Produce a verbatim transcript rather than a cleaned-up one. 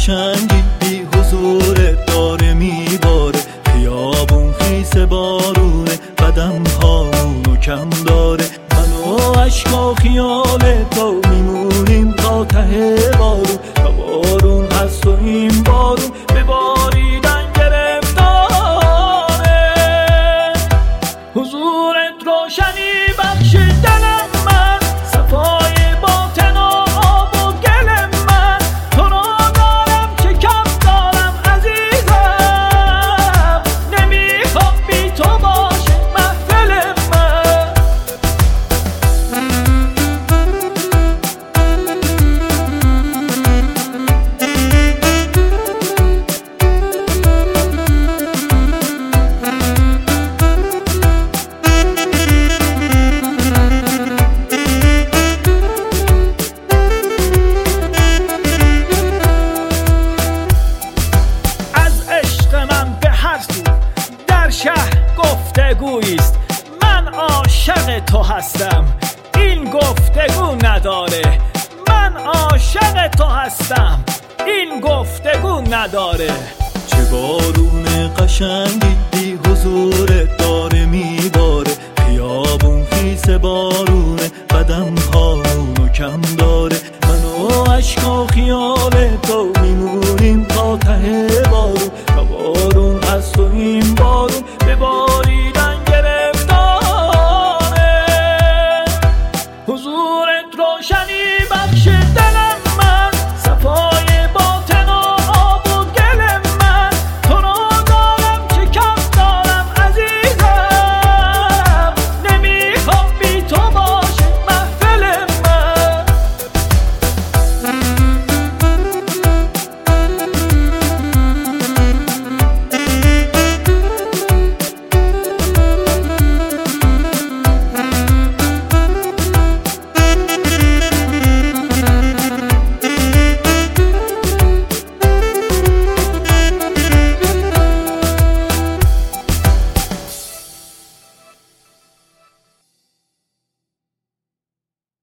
قشنگی بی حضورت داره میباره، خیابون خیس بارونه، قدم هامونو کم داره، من و عشق و خیال تو میمونیم تا ته بارون، تا بارون هست و این بارون به باریدن گرفتاره. حضورت روشنی بخش دلم من، صفای باطن و آب و گل من، تو رو دارم چه کم دارم عزیزم، نمیخوام بی تو باشه محفل من. شهر گفتگویست، من عاشق تو هستم، این گفتگو نداره، من عاشق تو هستم، این گفتگو نداره. چه بارون قشنگی بی حضورت داره